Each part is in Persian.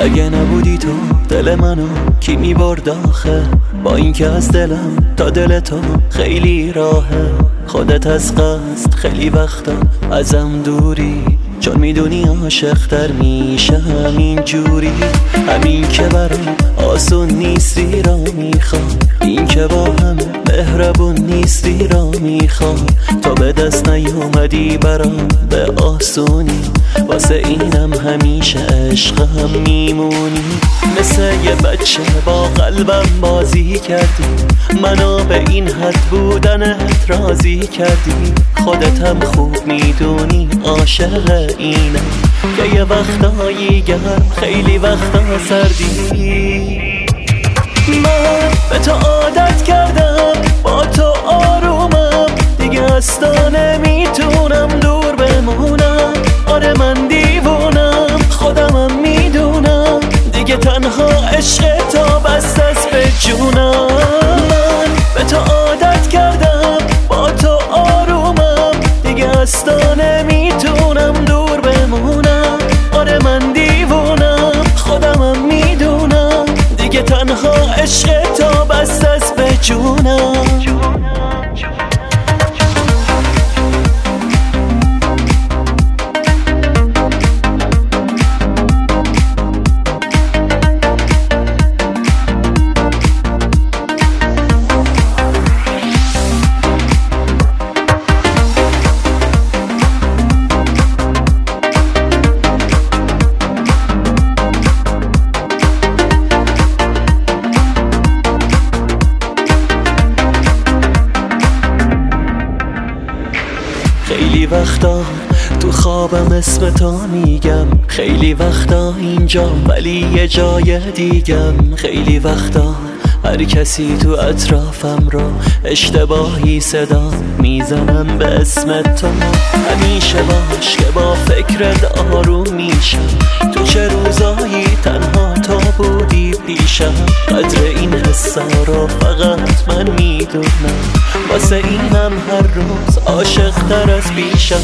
اگه نبودی تو دل منو کی میبرد آخه؟ با اینکه از دلم تا دل تو خیلی راهه. خودت از قصد خیلی وقتا ازم دوری، چون میدونی عاشق تر میشه همین جوری. همین که برام آسون نیستی را میخوام، این که با همه مهربون نیستی را میخوام. تا به دست نیومدی برام به آسونی، واسه اینم همیشه عشقم میمونی. مثل یه بچه با قلبم بازی کردی، منو به این حد بودنت راضی کردی. خودت هم خوب میدونی عاشق اینم، که یه وقتایی گرم خیلی وقتا سردی. من به تو عادت کردم، با تو آرومم، دیگه اصلا نمیتونم دور بمونم. آره من دیوونم، خودمم میدونم، دیگه تنها عشق تو بس است به جونم. من به تو عادت کردم، با تو آرومم، دیگه اصلا نمیتونم دور بمونم. آره من دیوونم، خودمم میدونم، دیگه تنها عشق تو بس است به جونم. خیلی وقتا تو خوابم اسم تو میگم، خیلی وقتا اینجا ولی یه جای دیگم. خیلی وقتا هر کسی تو اطرافم رو اشتباهی صدا میزنم به اسم تو. همیشه باش که با فکرت آروم میشم، تو چه روزایی تنها تو بودی پیشم. قدر این حسا رو فقط من میدونم، واسه اینم هر روز عاشق تر از پیشم.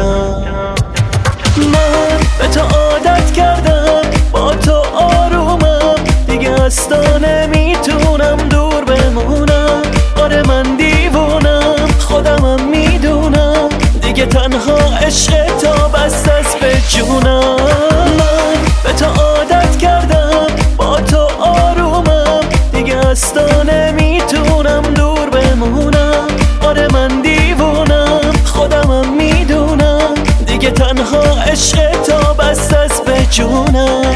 من به تو عادت کردم، با تو آرومم، دیگه اصلا نمیتونم دور بمونم. آره من دیوونم، خودمم میدونم، دیگه تنها عشق تو بس است به جونم. من به تو عادت کردم، با تو آرومم، دیگه اصلا نمیتونم دور بمونم. آره من دیوونم، خودمم میدونم، دیگه تنها عشق تو بس است به جونم.